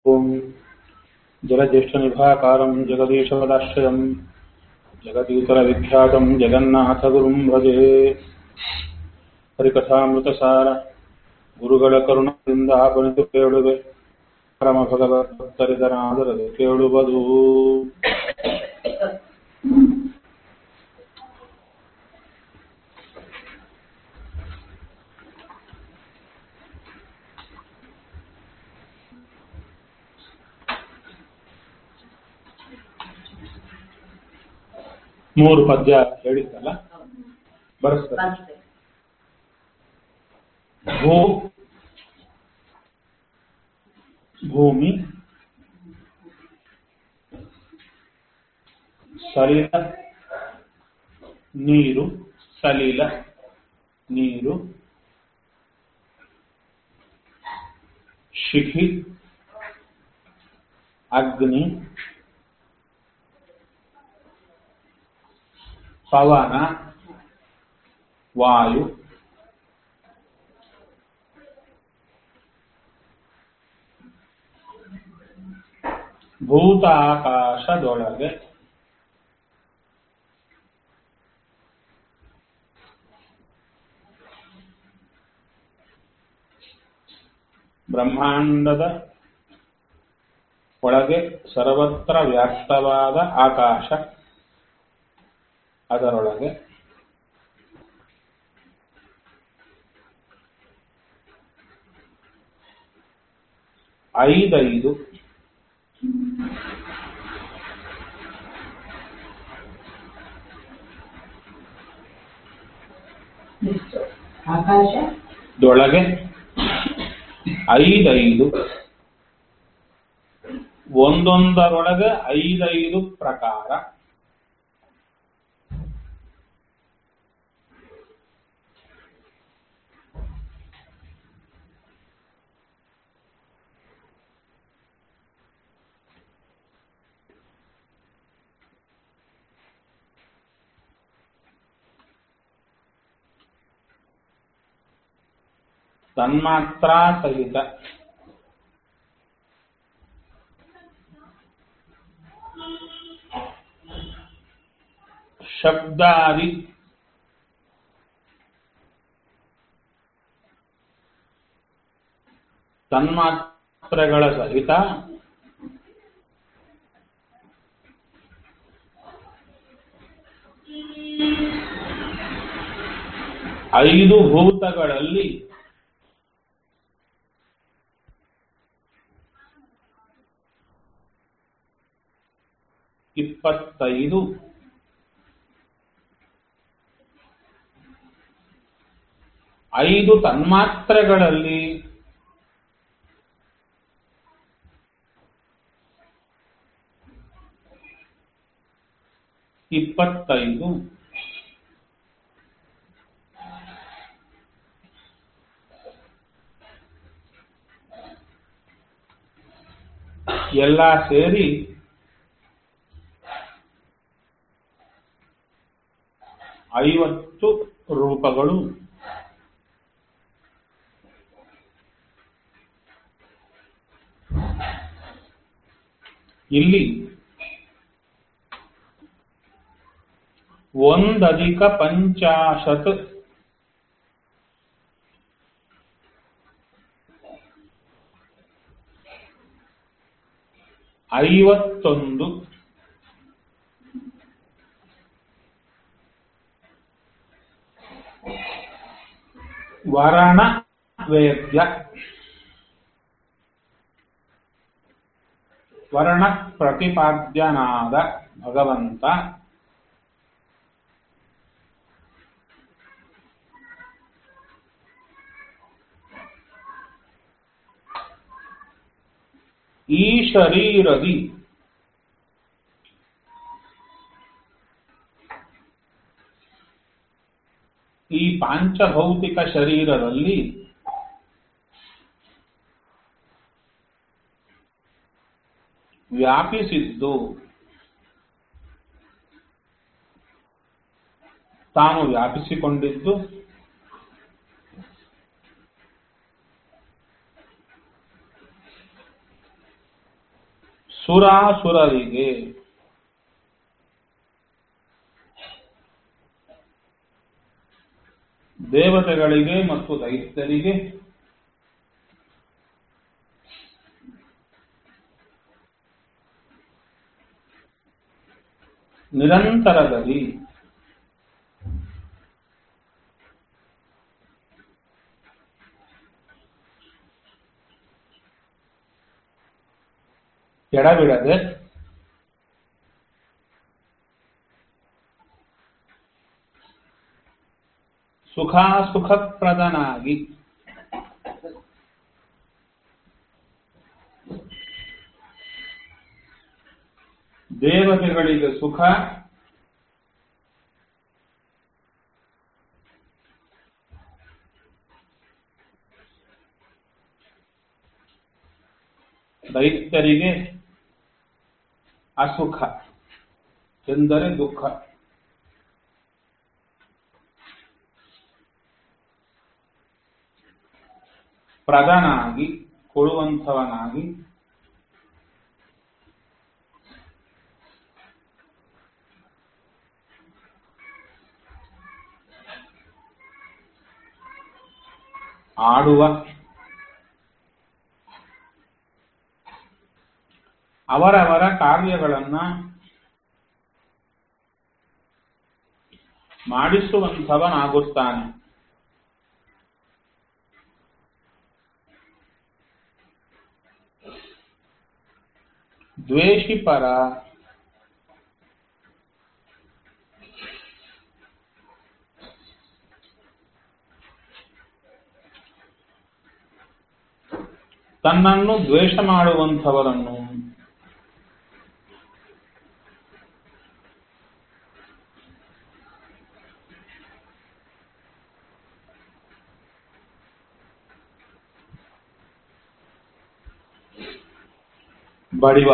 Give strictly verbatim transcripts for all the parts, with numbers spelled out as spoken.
ओम जलज्येष्ठनिभाकारं जगदीशपदाश्रयं जगदीतरविख्यातं जगन्नाथगुरुं भजे हरिकथामृतसार ಗುರುಗಳ ಕರುಣದಿಂದ ಆಪಣಿತು ಕೇಳುವೆ ಪರಮ ಭಗವದ್ಭಕ್ತರಿದರಾದರದೆ ಕೇಳುವುದು. ಮೂರು ಪದ್ಯ ಹೇಳಿದ್ದಲ್ಲ ಬರೆಸ್ತಾರೆ. ಭೂ ಭೂಮಿ, ಸಲಿಲ ನೀರು, ಸಲಿಲ ನೀರು, ಶಿಖಿ ಅಗ್ನಿ, ಪವನ ವಾಯು, ಭೂತಾಕಾಶದೊಳಗೆ ಬ್ರಹ್ಮಾಂಡದ ಒಳಗೆ ಸರ್ವತ್ರ ವ್ಯಾಪ್ತವಾದ ಆಕಾಶ, ಅದರೊಳಗೆ ಐದೈದು ಆಕಾಶದೊಳಗೆ ಐದೈದು, ಒಂದೊಂದರೊಳಗೆ ಐದೈದು ಪ್ರಕಾರ, ತನ್ಮಾತ್ರಾ ಸಹಿತ ಶಬ್ದಾದಿ ತನ್ಮಾತ್ರೆಗಳ ಸಹಿತ ಐದು ಭೂತಗಳಲ್ಲಿ ಇಪ್ಪತ್ತೈದು, ಐದು ತನ್ಮಾತ್ರೆಗಳಲ್ಲಿ ಇಪ್ಪತ್ತೈದು, ಎಲ್ಲ ಸೇರಿ ಐವತ್ತು ರೂಪಗಳು ಇಲ್ಲಿ ಒಂದಧಿಕ ಪಂಚಾಶತ್ ಐವತ್ತೊಂದು ವರಣ ವೇದ್ಯ, ವರ್ಣ ಪ್ರತಿಪಾದ್ಯನಾದ ಭಗವಂತ ಈ ಶರೀರದಿ ಈ ಪಾಂಚಭೌತಿಕ ಶರೀರದಲ್ಲಿ ವ್ಯಾಪಿಸಿದ್ದು, ತಾನು ವ್ಯಾಪಿಸಿಕೊಂಡಿದ್ದು ಸುರಾಸುರರಿಗೆ ದೇವತೆಗಳಿಗೆ ಮತ್ತು ದೈತ್ಯರಿಗೆ ನಿರಂತರದಲ್ಲಿ ಎಡಬಿಡದೆ ಸುಖಾಸುಖಪ್ರದನಾಗಿ ದೇವತೆಗಳಿಗೆ ಸುಖ, ದೈತ್ಯರಿಗೆ ಅಸುಖ ಎಂದರೆ ದುಃಖ. ಪ್ರಧಾನಾಗಿ ಕೊಡುವಂಥವನಾಗಿ ಆಡುವ, ಅವರವರ ಕಾರ್ಯಗಳನ್ನ ಮಾಡಿಸುವಂಥವನಾಗುತ್ತಾನೆ. ದ್ವೇಷಿಪರ, ತನ್ನನ್ನು ದ್ವೇಷ ಮಾಡುವಂಥವರನ್ನು ಬಡಿವ,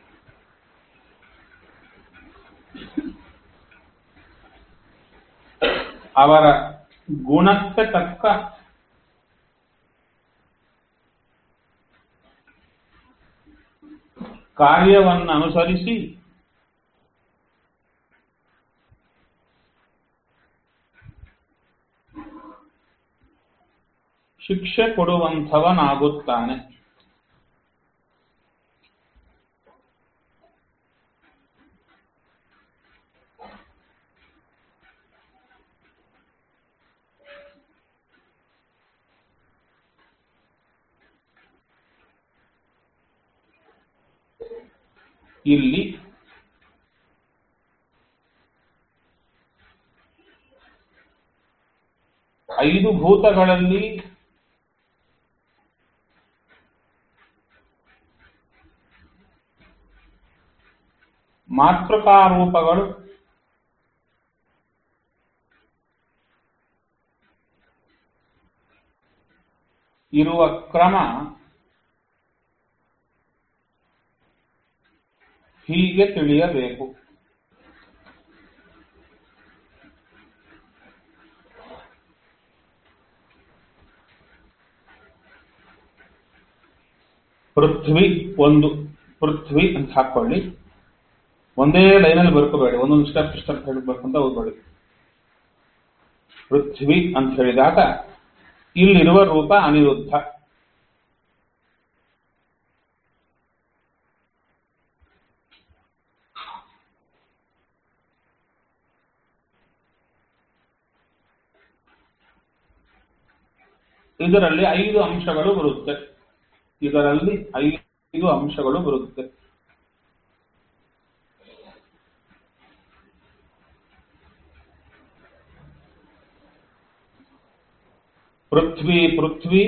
ಅವರ ಗುಣಕ್ಕೆ ತಕ್ಕ ಕಾರ್ಯವನ್ನು ಅನುಸರಿಸಿ ಶಿಕ್ಷೆ ಕೊಡುವಂಥವನಾಗುತ್ತಾನೆ. ಇಲ್ಲಿ ಐದು ಭೂತಗಳಲ್ಲಿ ಮಾತೃಕಾರೂಪಗಳು ಇರುವ ಕ್ರಮ ಹೀಗೆ ತಿಳಿಯಬೇಕು. ಪೃಥ್ವಿ ಒಂದು, ಪೃಥ್ವಿ ಅಂತ ಹಾಕೊಳ್ಳಿ. ಒಂದೇ ಲೈನಲ್ಲಿ ಬರ್ಕೋಬೇಡಿ, ಒಂದೊಂದು ಸ್ಟೆಪ್ ಸ್ಟೆಪ್ ಹೇಳಿ ಬರ್ಕೊಂತ ಹೋಗ್ಬೇಡಿ. ಪೃಥ್ವಿ ಅಂತ ಹೇಳಿದಾಗ ಇಲ್ಲಿರುವ ರೂಪ ಅನಿರುದ್ಧ. ಇದರಲ್ಲಿ ಐದು ಅಂಶಗಳು ಬರುತ್ತೆ. ಇದರಲ್ಲಿ ಐದು ಅಂಶಗಳು ಬರುತ್ತೆ. ಪೃಥ್ವಿ ಪೃಥ್ವಿ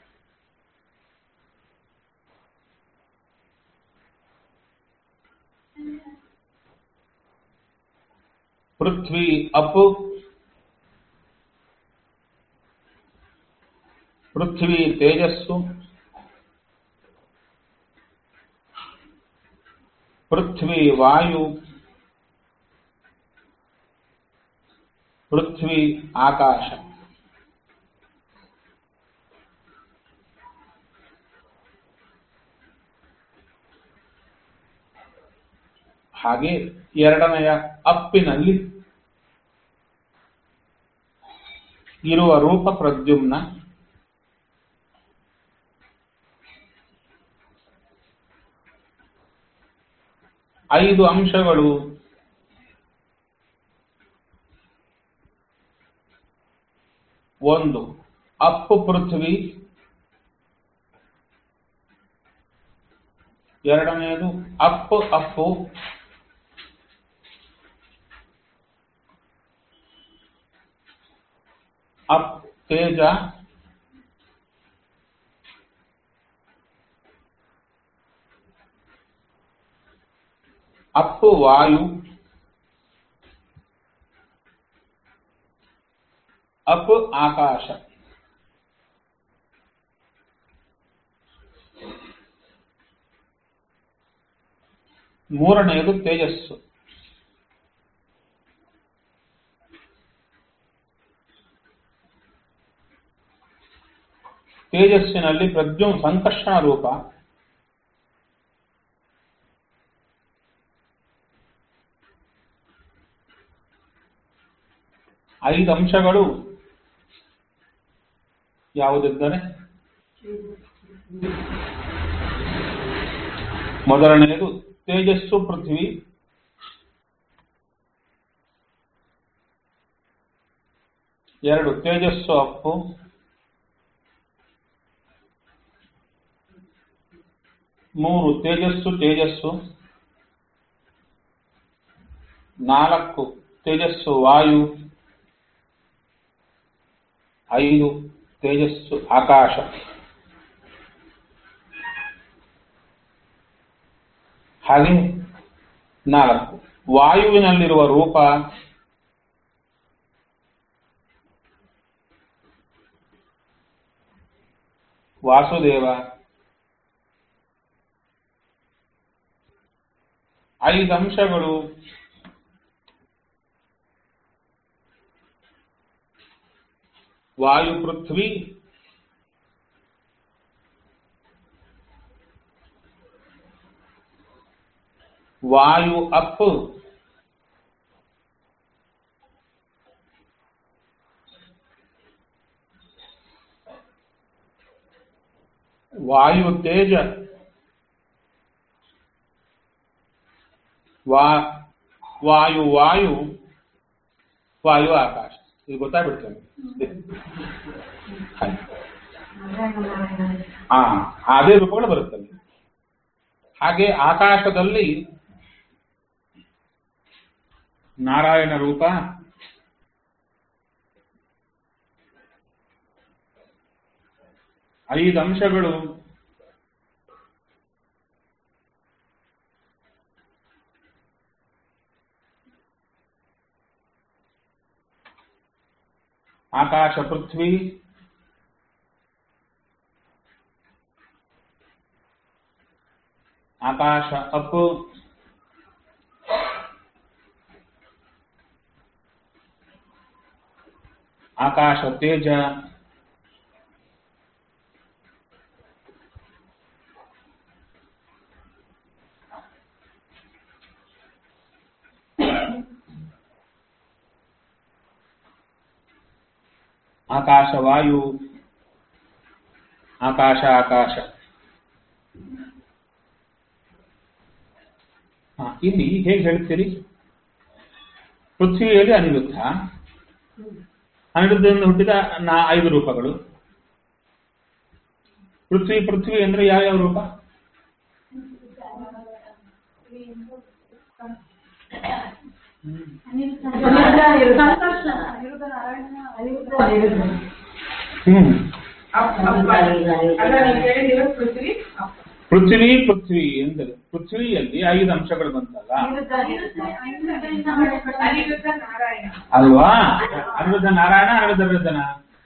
ಪೃಥ್ವಿ ಅಪ್, ಪೃಥ್ವಿ ತೇಜಸ್ಸು, ಪೃಥ್ವಿ ವಾಯು, ಪೃಥ್ವಿ ಆಕಾಶ. ಹಾಗೆ ಎರಡನೆಯ ಅಪ್ಪಿನಲ್ಲಿ ಇರುವ ರೂಪ ಪ್ರದ್ಯುಮ್ನ, ಐದು ಅಂಶಗಳು ಒಂದು ಅಪ್ಪು ಪೃಥ್ವಿ, ಎರಡನೆಯದು ಅಪ್ಪು ಅಪ್ಪು, ಅಪ್ ತೇಜ, ಅಪ್ಪು ವಾಯು, ಅಪ್ ಆಕಾಶ. ಮೂರನೆಯದು ತೇಜಸ್ಸು. ತೇಜಸ್ಸಿನಲ್ಲಿ ಪ್ರದ್ಯುಮ್ನ ಸಂಕರ್ಷಣ ರೂಪ, ಐದು ಅಂಶಗಳು ಯಾವುದಿದ್ದರೆ ಮೊದಲನೆಯದು ತೇಜಸ್ಸು ಪೃಥ್ವಿ, ಎರಡು ತೇಜಸ್ಸು ಅಪ್ಪು, ಮೂರು ತೇಜಸ್ಸು ತೇಜಸ್ಸು, ನಾಲ್ಕು ತೇಜಸ್ಸು ವಾಯು, ಐದು ತೇಜಸ್ಸು ಆಕಾಶ. ಹಾಗೆ ನಾಲ್ಕು ವಾಯುವಿನಲ್ಲಿರುವ ರೂಪ ವಾಸುದೇವ, ಐದು ಅಂಶಗಳು ವಾಯು ಪೃಥ್ವಿ, ವಾಯು ಅಪ್, ವಾಯು ತೇಜ, ವಾ ವಾಯು ವಾಯು ವಾಯು ಆಕಾಶ. ಇದು ಗೊತ್ತಾಗ್ಬಿಡ್ತೇನೆ. ಹಾ ಅದೇ ರೂಪಗಳು ಬರುತ್ತವೆ. ಹಾಗೆ ಆಕಾಶದಲ್ಲಿ ನಾರಾಯಣ ರೂಪ, ಐದು ಅಂಶಗಳು ಆಕಾಶ ಪೃಥ್ವಿ, ಆಕಾಶ ಅಪ್, ಆಕಾಶ ತೇಜ, ಆಕಾಶ ವಾಯು, ಆಕಾಶ ಆಕಾಶ. ಇಲ್ಲಿ ಹೇಗೆ ಹೇಳ್ತೀರಿ? ಪೃಥ್ವಿಯಲ್ಲಿ ಅನಿರುದ್ಧ, ಅನಿರುದ್ಧದಿಂದ ಹುಟ್ಟಿದ ನಾ ಐದು ರೂಪಗಳು. ಪೃಥ್ವಿ ಪೃಥ್ವಿ ಅಂದ್ರೆ ಯಾವ್ಯಾವ ರೂಪ? ಹ್ಮ್ ಪೃಥ್ವಿ ಪೃಥ್ವಿ ಎಂದರೆ ಪೃಥ್ವಿಯಲ್ಲಿ ಐದು ಅಂಶಗಳು ಬಂತಲ್ಲ ಅಲ್ವಾ? ಅನಿರುದ್ಧ ನಾರಾಯಣ, ಅನಿರುದ್ಧ ರುದ್ರನ.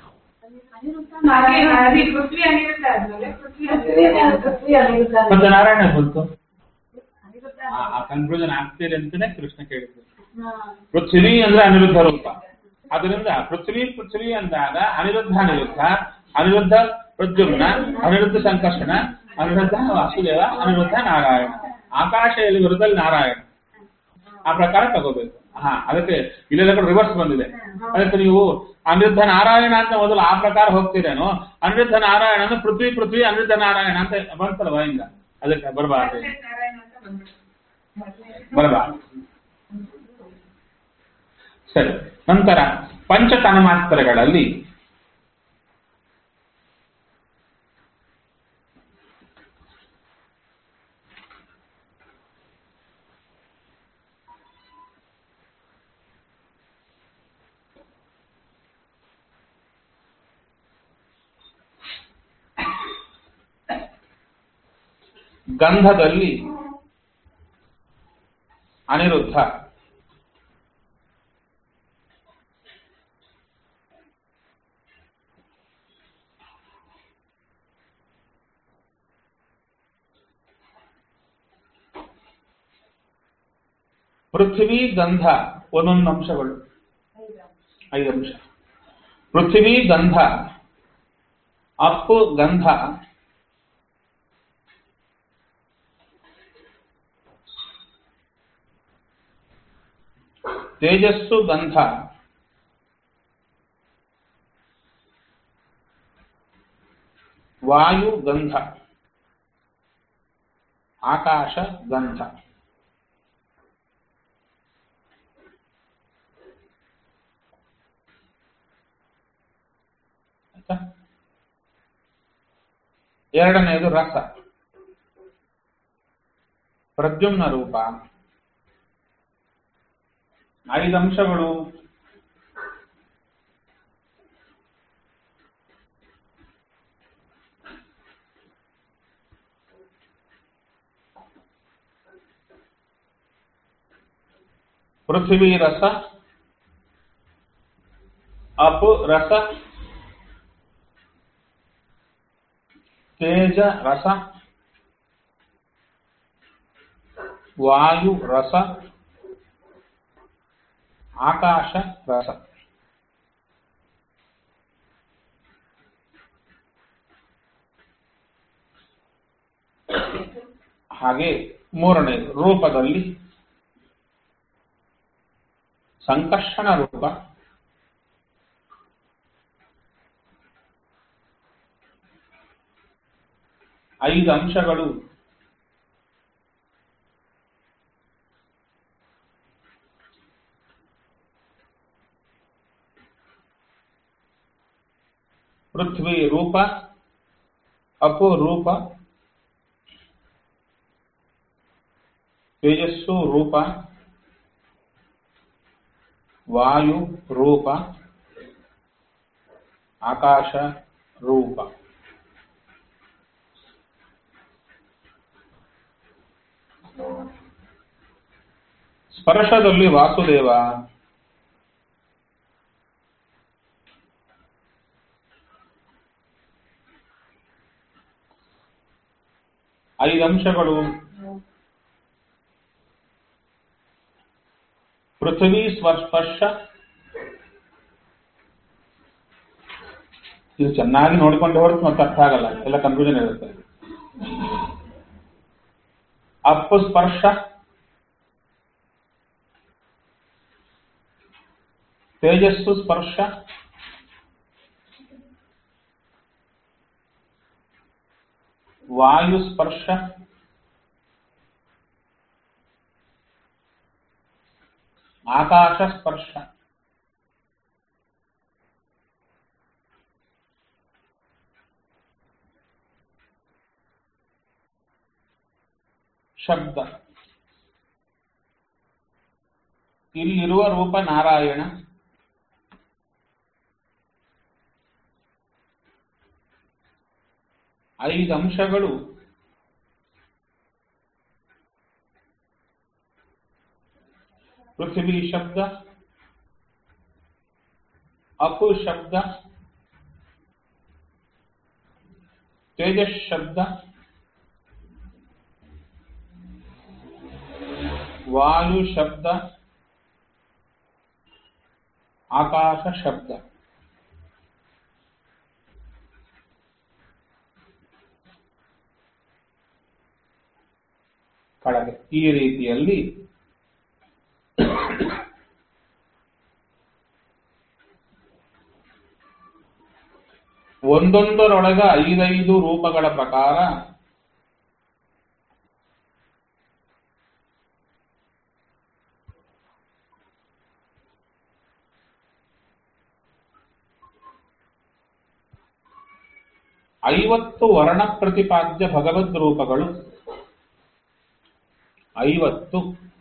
ಮತ್ತೆ ನಾರಾಯಣ ಬಂತು. ಆ ಕನ್ಫ್ಯೂಷನ್ ಆಗ್ತೀರಿ ಅಂತಾನೆ ಕೃಷ್ಣ ಕೇಳಿದ್ರು. ಪೃಥ್ವಿ ಅಂದ್ರೆ ಅನಿರುದ್ಧ ರೂಪ. ಅದರಿಂದ ಪೃಥ್ವಿ ಪೃಥ್ವಿ ಅಂದಾಗ ಅನಿರುದ್ಧ ಅನಿರುದ್ಧ, ಅನಿರುದ್ಧ ಪ್ರದ್ಯುಮ್ನ, ಅನಿರುದ್ಧ ಸಂಕರ್ಷಣ, ಅನಿರುದ್ಧ ವಾಸುದೇವ, ಅನಿರುದ್ಧ ನಾರಾಯಣ. ಆಕಾಶ ಎಲ್ಲಿ ಬರುತ್ತಲ್ಲಿ ನಾರಾಯಣ. ಆ ಪ್ರಕಾರ ತಗೋಬೇಕು. ಹಾ, ಅದಕ್ಕೆ ಇಲ್ಲೆಲ್ಲ ಕೂಡ ರಿವರ್ಸ್ ಬಂದಿದೆ. ಅದಕ್ಕೆ ನೀವು ಅನಿರುದ್ಧ ನಾರಾಯಣ ಅಂತ ಮೊದಲು ಆ ಪ್ರಕಾರ ಹೋಗ್ತೀರೇನೋ, ಅನಿರುದ್ಧ ನಾರಾಯಣ ಅಂದ್ರೆ ಪೃಥ್ವಿ ಪೃಥ್ವಿ ಅನಿರುದ್ಧ ನಾರಾಯಣ ಅಂತ ಬಂತಲ್ಲ ಬಾಯಿಂದ, ಅದಕ್ಕೆ ಬರಬಾರ್ದು ಬರಬಾರ್ದು ಸರಿ. ನಂತರ ಪಂಚತನ್ಮಾತ್ರೆಗಳಲ್ಲಿ ಗಂಧದಲ್ಲಿ ಅನಿರುದ್ಧ, ಪೃಥ್ವಿ ಗಂಧ ಒಂದೊಂದು ಅಂಶಗಳು, ಐದು ಅಂಶ. ಪೃಥ್ವಿ ಗಂಧ, ಅಪ್ಪು ಗಂಧ, ತೇಜಸ್ಸು ಗಂಧ, ವಾಯು ಗಂಧ, ಆಕಾಶ ಗಂಧ. ಎರಡನೆಯದು ರಸ, ಪ್ರದ್ಯುಮ್ನ ರೂಪ. ಐದು ಅಂಶಗಳು. ಪೃಥ್ವಿ ರಸ, ಅಪು ರಸ, ತೇಜ ರಸ, ವಾಯು ರಸ, ಆಕಾಶ ರಸ. ಹಾಗೆ ಮೂರನೇ ರೂಪದಲ್ಲಿ ಸಂಕರ್ಷಣ ರೂಪ, ಐದು ಅಂಶಗಳು. ಪೃಥ್ವಿ ರೂಪ, ಅಪು ರೂಪ, ತೇಜಸ್ಸು ರೂಪ, ವಾಯು ರೂಪ, ಆಕಾಶ ರೂಪ. ಸ್ಪರ್ಶದಲ್ಲಿ ವಾಸುದೇವ, ಐದು ಅಂಶಗಳು. ಪೃಥ್ವಿ ಸ್ಪರ್ಶ, ಇದು ಚೆನ್ನಾಗಿ ನೋಡಿಕೊಂಡು ಹೊರತು ಮತ್ತೆ ಅರ್ಥ ಆಗಲ್ಲ, ಎಲ್ಲ ಕನ್ಫ್ಯೂಷನ್ ಇರುತ್ತೆ. ಅಪ್ಪು ಸ್ಪರ್ಶ, ತೇಜಸ್ಸು ಸ್ಪರ್ಶ, ವಾಯು ಸ್ಪರ್ಶ, ಆಕಾಶ ಸ್ಪರ್ಶ. ಶಬ್ದ, ಇಲ್ಲಿರುವ ರೂಪ ನಾರಾಯಣ, ಐದು ಅಂಶಗಳು. ಪೃಥ್ವಿ ಶಬ್ದ, ಅಪು ಶಬ್ದ, ತೇಜಸ್ ಶಬ್ದ, ವಾಯು ಶಬ್ದ, ಆಕಾಶ ಶಬ್ದ. ಕೆಳಗೆ ಈ ರೀತಿಯಲ್ಲಿ ಒಂದೊಂದರೊಳಗ ಐದೈದು ರೂಪಗಳ ಪ್ರಕಾರ ಐವತ್ತು ವರ್ಣ ಪ್ರತಿಪಾದ್ಯ ಭಗವದ್ ರೂಪಗಳು, ಐವತ್ತು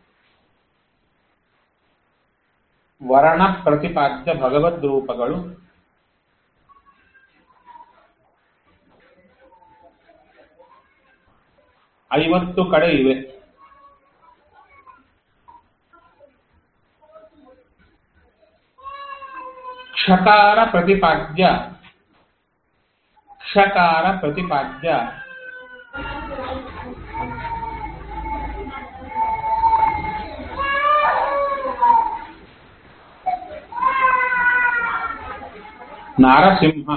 ವರ್ಣ ಪ್ರತಿಪಾದ್ಯ ಭಗವದ್ ರೂಪಗಳು ಐವತ್ತು ಕಡೆ ಇವೆ. ಕ್ಷಕಾರ ಪ್ರತಿಪಾದ್ಯ ಕ್ಷಕಾರ ಪ್ರತಿಪಾದ್ಯ ನಾರಸಿಂಹ,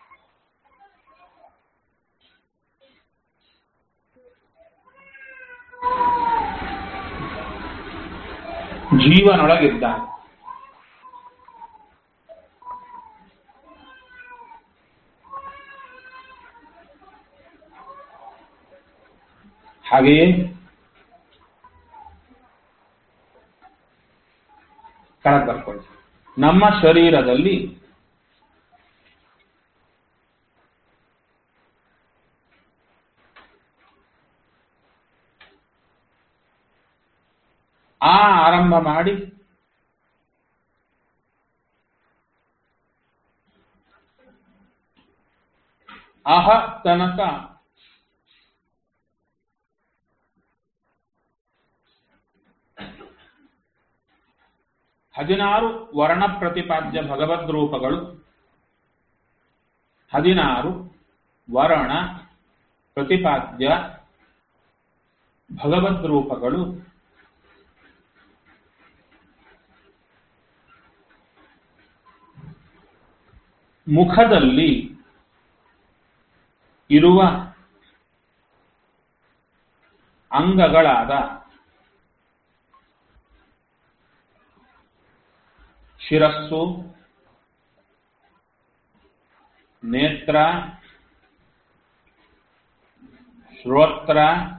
ಜೀವನೊಳಗಿದ್ದಾನೆ. ಹಾಗೆಯೇ ಕೆಳಗೆ ಬರ್ಕೊಳ್ಳಿ. ನಮ್ಮ ಶರೀರದಲ್ಲಿ ಆ ಆರಂಭ ಮಾಡಿ ಅಹ ತನಕ ಹದಿನಾರು ವರ್ಣ ಪ್ರತಿಪಾದ್ಯ ಭಗವದ್ ರೂಪಗಳು, ಹದಿನಾರು ವರ್ಣ ಪ್ರತಿಪಾದ್ಯ ಭಗವದ್ ರೂಪಗಳು ಮುಖದಲ್ಲಿ ಇರುವ ಅಂಗಗಳಾದ ಶಿರಸ್ಸು, ನೇತ್ರ, ಶ್ರೋತ್ರ,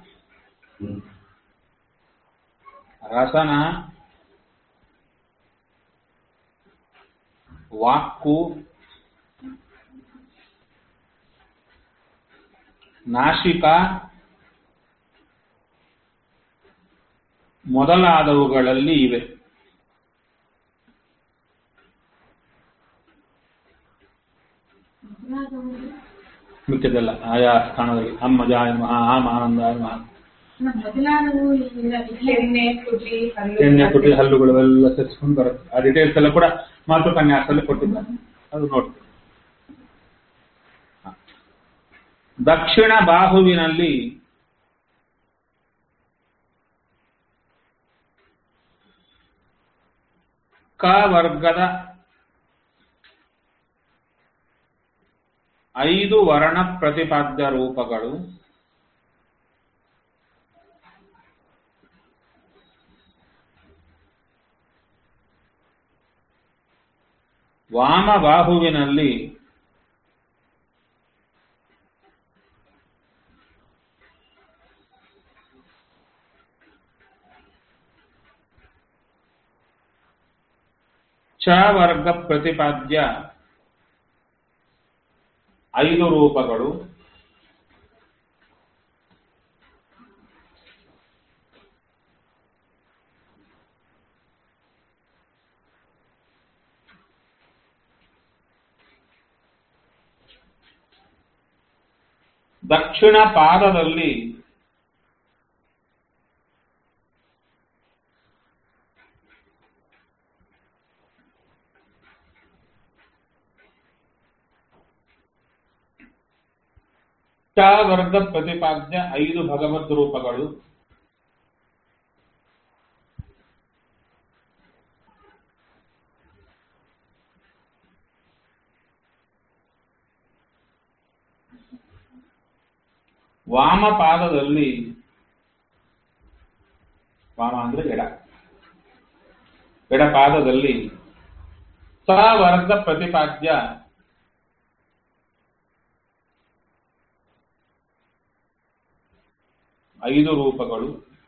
ರಸನ, ವಾಕ್ಕು, ನಾಸಿಕ ಮೊದಲಾದವುಗಳಲ್ಲಿ ಇವೆ. ಮಿಕ್ಕದೆಲ್ಲ ಆಯಾ ಸ್ಥಾನದಲ್ಲಿ ಅಮ್ಮ ಜಾಯ ಮಹಾ ಆಮ ಆನಂದಾಯ ಮಹಾ ಎಣ್ಣೆ ತುಟಿ ಹಲ್ಲುಗಳು ಎಲ್ಲ ಸೇರಿಸ್ಕೊಂಡು ಬರುತ್ತೆ. ಆ ಡೀಟೇಲ್ಸ್ ಎಲ್ಲ ಕೂಡ ಮಾತೃಕನ್ಯಾಸದಲ್ಲಿ ಕೊಟ್ಟಿದ್ದಾರೆ, ಅದು ನೋಡ್ತೀವಿ. ದಕ್ಷಿಣ ಬಾಹುವಿನಲ್ಲಿ ಕ ವರ್ಗದ ಐದು ವರ್ಣ ಪ್ರತಿಪಾದ್ಯ ರೂಪಗಳು, ವಾಮ ಬಾಹುವಿನಲ್ಲಿ ಚ ವರ್ಗ ಪ್ರತಿಪಾದ್ಯ ಐದು ರೂಪಗಳು, ದಕ್ಷಿಣ ಪಾದದಲ್ಲಿ ಟ ವರ್ಗ ಪ್ರತಿಪಾದ್ಯ ಐದು ಭಗವದ್ ರೂಪಗಳು, ವಾಮ ಪಾದದಲ್ಲಿ, ವಾಮ ಅಂದ್ರೆ ಎಡ, ಎಡ ಪಾದದಲ್ಲಿ ಸ ವರ್ಗ ಪ್ರತಿಪಾದ್ಯ ಐದು ರೂಪಗಳು.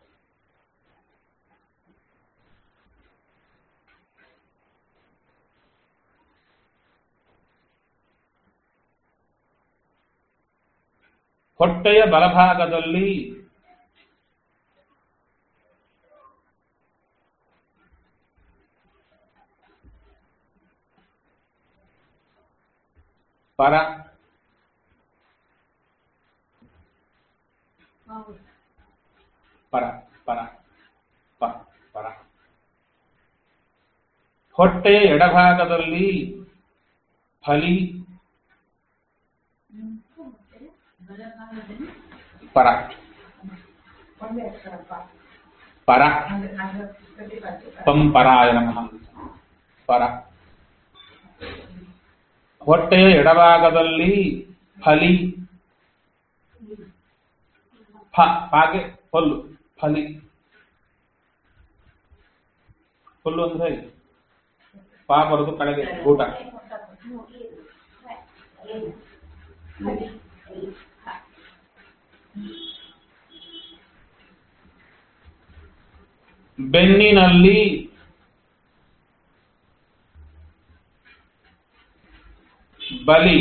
ಹೊಟ್ಟೆಯ ಬಲಭಾಗದಲ್ಲಿ ಪರ, ಪರ ಪರ ಪ ಪರ. ಹೊಟ್ಟೆಯ ಎಡಭಾಗದಲ್ಲಿ ಫಲಿ, ಪರ ಪರ ಪಂ ಪರಾಯ ನಮಃ. ಪರ. ಹೊಟ್ಟೆಯ ಎಡಭಾಗದಲ್ಲಿ ಫಲಿ, ಫ ಹಾಗೆ ಹೊಲ್ಲು, ಫಲಿ. ಹುಲ್ಲು ಅಂದ್ರೆ ಪಾ ಬರೋದು ಕಡೆಗೆ ಊಟ. ಬೆನ್ನಿನಲ್ಲಿ ಬಲಿ,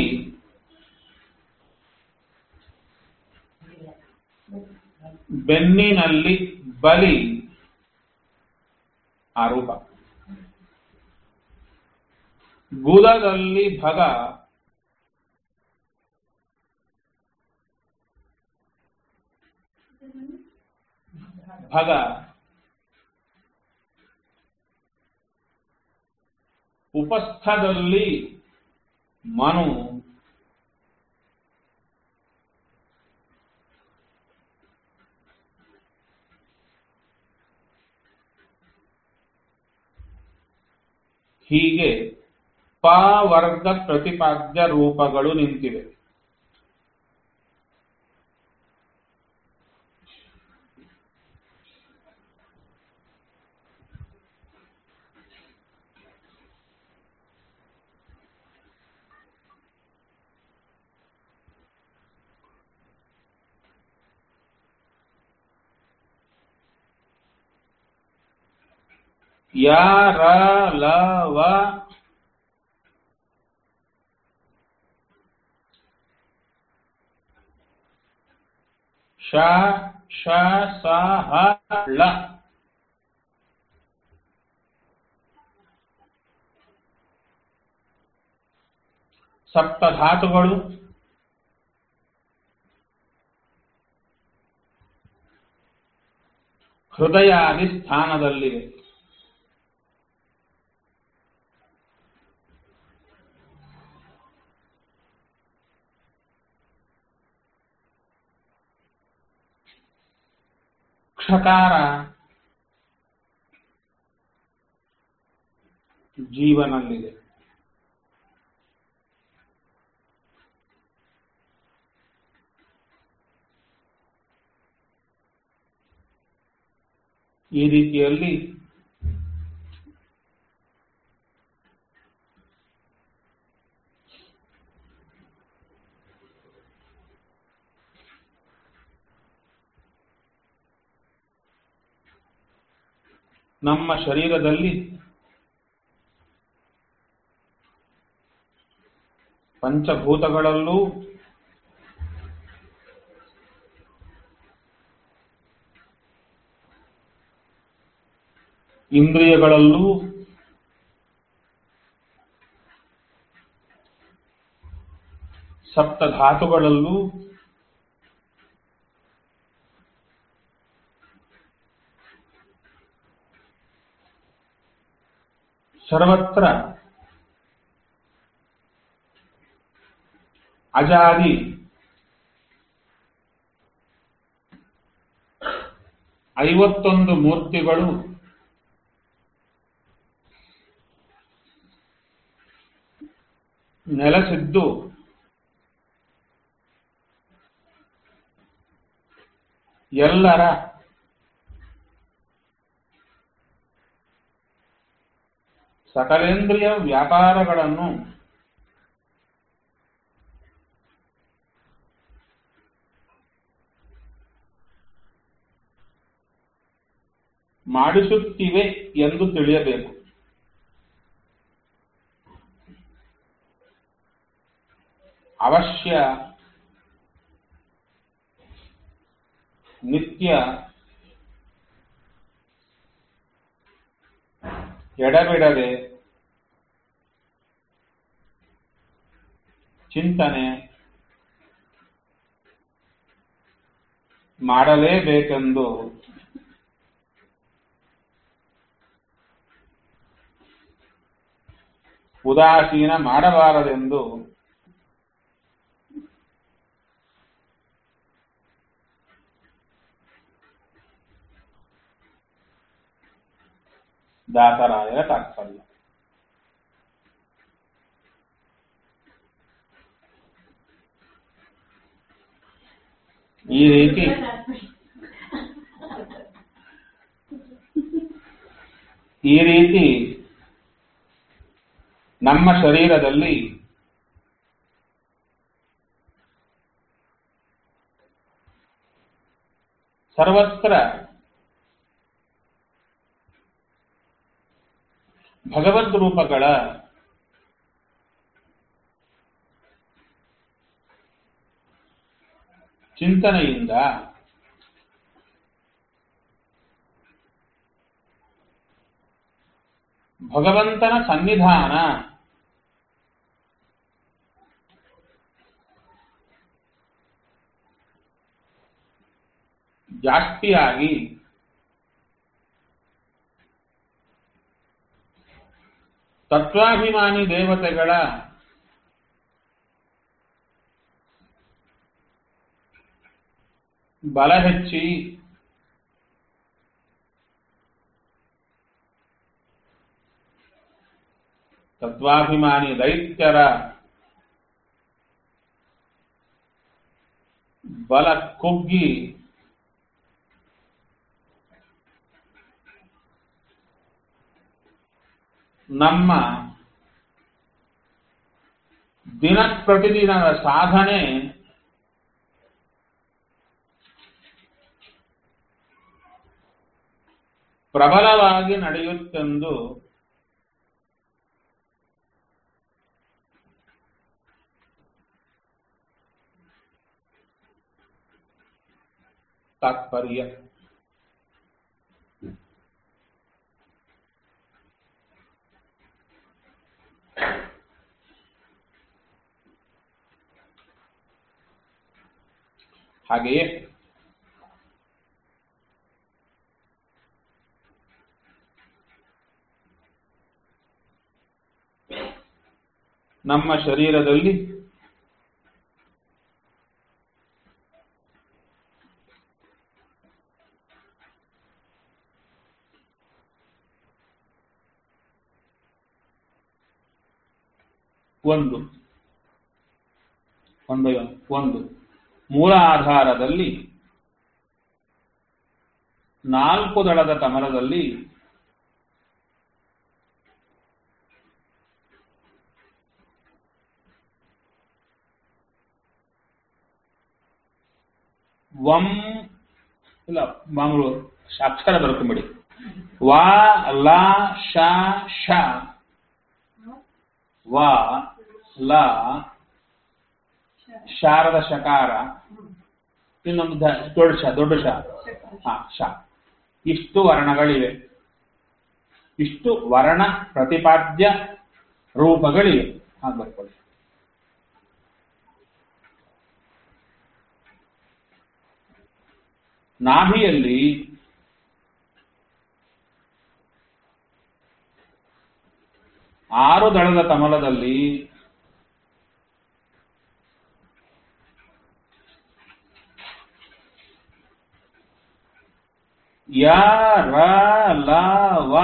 ಬೆನ್ನಿನಲ್ಲಿ ಬಲಿ ಆರೂಪ. ಗುದದಲ್ಲಿ ಭಗ, ಭಗ. ಉಪಸ್ಥದಲ್ಲಿ ಮನು, ಹೀಗೆ ಪವರ್ಗ ಪ್ರತಿಪಾದ್ಯ ರೂಪಗಳು ನಿಂತಿವೆ. ಯ ರ ಲ ವ ಶ ಶ ಸ ಹ ಳ. ಸಪ್ತಧಾತುಗಳು ಹೃದಯಾದಿ ಸ್ಥಾನದಲ್ಲಿವೆ. ಕ್ಷಕಾರ ಜೀವನಲ್ಲಿದೆ. ಈ ರೀತಿಯಲ್ಲಿ ನಮ್ಮ ಶರೀರದಲ್ಲಿ ಪಂಚಭೂತಗಳಲ್ಲೂ ಇಂದ್ರಿಯಗಳಲ್ಲೂ ಸಪ್ತಧಾತುಗಳಲ್ಲೂ ಸರ್ವತ್ರ ಅಜಾದಿ ಐವತ್ತೊಂದು ಮೂರ್ತಿಗಳು ನೆಲೆಸಿದ್ದು ಎಲ್ಲರ ಸಕಲೇಂದ್ರಿಯ ವ್ಯಾಪಾರಗಳನ್ನು ಮಾಡಿಸುತ್ತಿವೆ ಎಂದು ತಿಳಿಯಬೇಕು. ಅವಶ್ಯ ನಿತ್ಯ ಎಡಬಿಡದೆ ಚಿಂತನೆ ಮಾಡಲೇಬೇಕೆಂದು ಉದಾಸೀನ ಮಾಡಬಾರದೆಂದು ದಾಸರಾಯರ ತಾತ್ಪರ್ಯ. ಈ ರೀತಿ ಈ ರೀತಿ ನಮ್ಮ ಶರೀರದಲ್ಲಿ ಸರ್ವತ್ರ ಭಗವದ್ ರೂಪಗಳ ಚಿಂತನೆಯಿಂದ ಭಗವಂತನ ಸನ್ನಿಧಾನ ಜಾಸ್ತಿಯಾಗಿ ತತ್ವಾಭಿಮಾನಿ ದೇವತೆಗಳ ಬಲ ಹೆಚ್ಚಿ ತತ್ವಾಭಿಮಾನಿ ದೈತ್ಯರ ಬಲ ಕುಗ್ಗಿ ನಮ್ಮ ದಿನ ಪ್ರತಿದಿನದ ಸಾಧನೆ ಪ್ರಬಲವಾಗಿ ನಡೆಯುತ್ತೆಂದು ತಾತ್ಪರ್ಯ. ಹಾಗೆಯೇ ನಮ್ಮ ಶರೀರದಲ್ಲಿ ಒಂದು ಒಂದು ಒಂದು ಮೂಲ ಆಧಾರದಲ್ಲಿ ನಾಲ್ಕು ದಳದ ಕಮಲದಲ್ಲಿ ವಂ ಇಲ್ಲ ಮಂಗಳೂರು ಅಕ್ಷರ ಬರ್ಕೊಂಬಿಡಿ. ವ ಲ ಶ ಶ ವ ಲ ಶಾರದ ಶಕಾರ, ಇನ್ನೊಂದು ದೊಡ್ಡ ಶ ದೊಡ್ಡ ಶ ಹ ಶ. ಇಷ್ಟು ವರ್ಣಗಳಿವೆ. ಇಷ್ಟು ವರ್ಣ ಪ್ರತಿಪಾದ್ಯ ರೂಪಗಳಿವೆ. ಹಾಗೆ ಬರ್ಕೊಳ್ಳಿ. ನಾಭಿಯಲ್ಲಿ ಆರು ದಳದ ಕಮಲದಲ್ಲಿ ಯ ರ ಲ ವ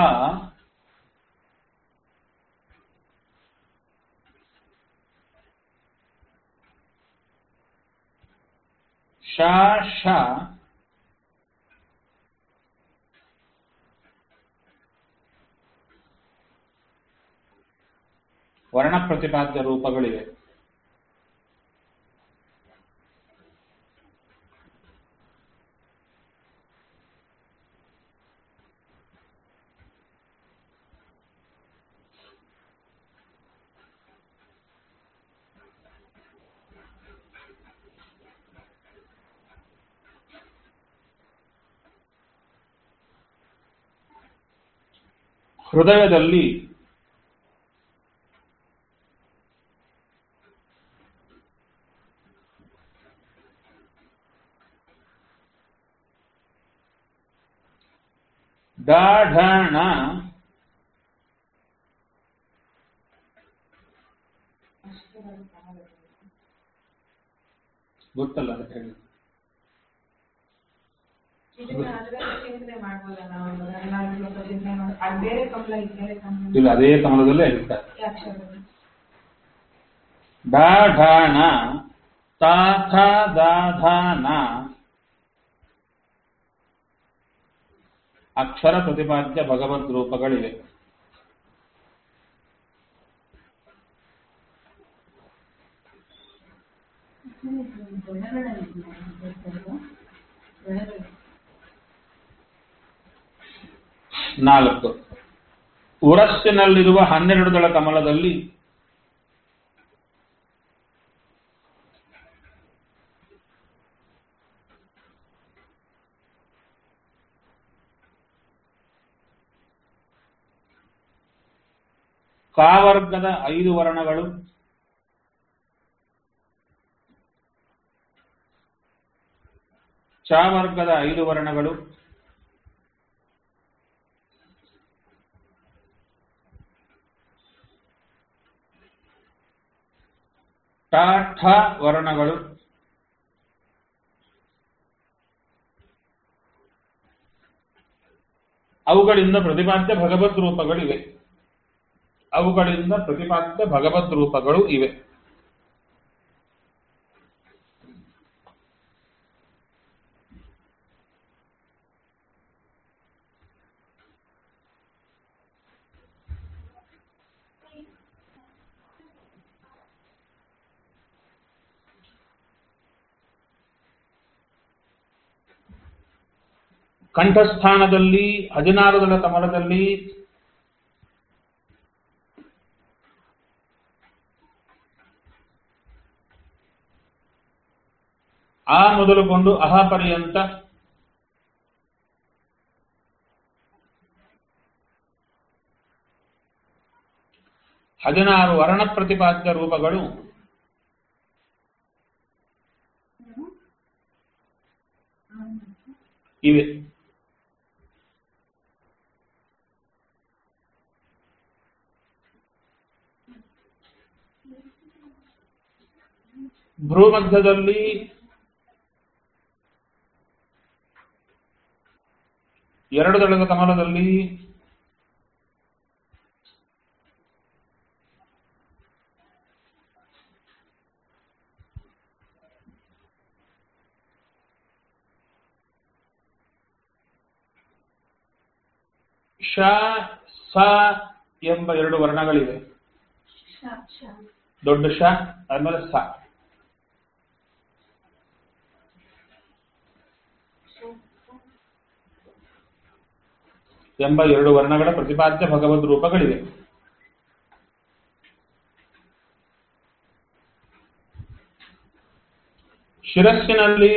ಶ ಶ ವರ್ಣ ಪ್ರತಿಪಾದ್ಯ ರೂಪಗಳಿವೆ. ಹೃದಯದಲ್ಲಿ ದಾಢಣ ಗೊತ್ತಲ್ಲ ಅಂತ ಹೇಳಿ ಇಲ್ಲ ಅದೇ ಕಮಲದಲ್ಲೇ ಹೇಳ್ತಾರೆ. ದಾಢಾನ ತಾಥ ದಾಧಾನ ಅಕ್ಷರ ಪ್ರತಿಪಾದ್ಯ ಭಗವದ್ ರೂಪಗಳಿವೆ. ನಾಲ್ಕು ಉರಸ್ಸಿನಲ್ಲಿರುವ ಹನ್ನೆರಡು ದಳ ಕಮಲದಲ್ಲಿ ಕಾವರ್ಗದ ಐದು ವರ್ಣಗಳು, ಚಾವರ್ಗದ ಐದು ವರ್ಣಗಳು, ಟಾಠ ವರ್ಣಗಳು, ಅವುಗಳಿಂದ ಪ್ರತಿಪಾದ್ಯ ಭಗವದ್ ರೂಪಗಳಿವೆ. ಅವುಗಳಿಂದ ಪ್ರತಿಪಾದ್ಯ ಭಗವದ್ ರೂಪಗಳು ಇವೆ. ಕಂಠಸ್ಥಾನದಲ್ಲಿ ಹದಿನಾರು ದಳ ಕಮಲದಲ್ಲಿ ಆ ಮೊದಲುಕೊಂಡು ಅಹ ಪರ್ಯಂತ ಹದಿನಾರು ವರ್ಣ ಪ್ರತಿಪಾದ್ಯ ರೂಪಗಳು ಇವೆ. ಭ್ರೂಮಧ್ಯದಲ್ಲಿ ಎರಡು ದಳದ ಕಮಲದಲ್ಲಿ ಶ ಸ ಎಂಬ ಎರಡು ವರ್ಣಗಳಿವೆ. ದೊಡ್ಡ ಶ ಆದ್ಮೇಲೆ ಸ. ಎಂಬ ಎರಡು ವರ್ಣಗಳ ಪ್ರತಿಪಾದ್ಯ ಭಗವದ್ ರೂಪಗಳಿವೆ. ಶಿರಸ್ಸಿನಲ್ಲಿ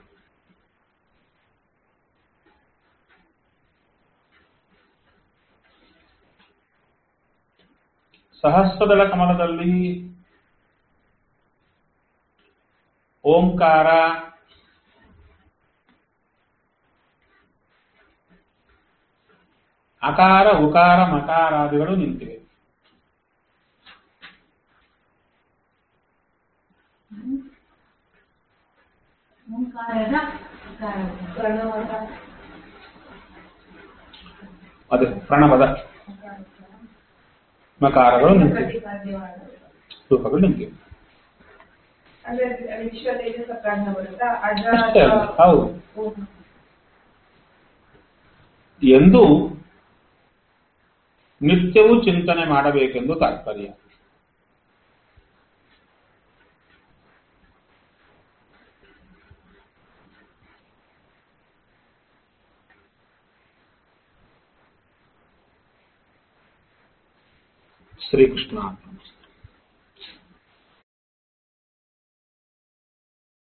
ಸಹಸ್ರದಳ ಕಮಲದಲ್ಲಿ ಓಂಕಾರ, ಅಕಾರ, ಉಕಾರ, ಮಕಾರಾದಿಗಳು ನಿಂತಿವೆ. ಅದೇ ಪ್ರಣವದ ಮಕಾರಗಳು ನಿಂತಿವೆ, ರೂಪಗಳು ನಿಂತಿವೆ. ಹೌದು ಎಂದು ನಿತ್ಯವೂ ಚಿಂತನೆ ಮಾಡಬೇಕೆಂದು ತಾತ್ಪರ್ಯ. ಶ್ರೀಕೃಷ್ಣ.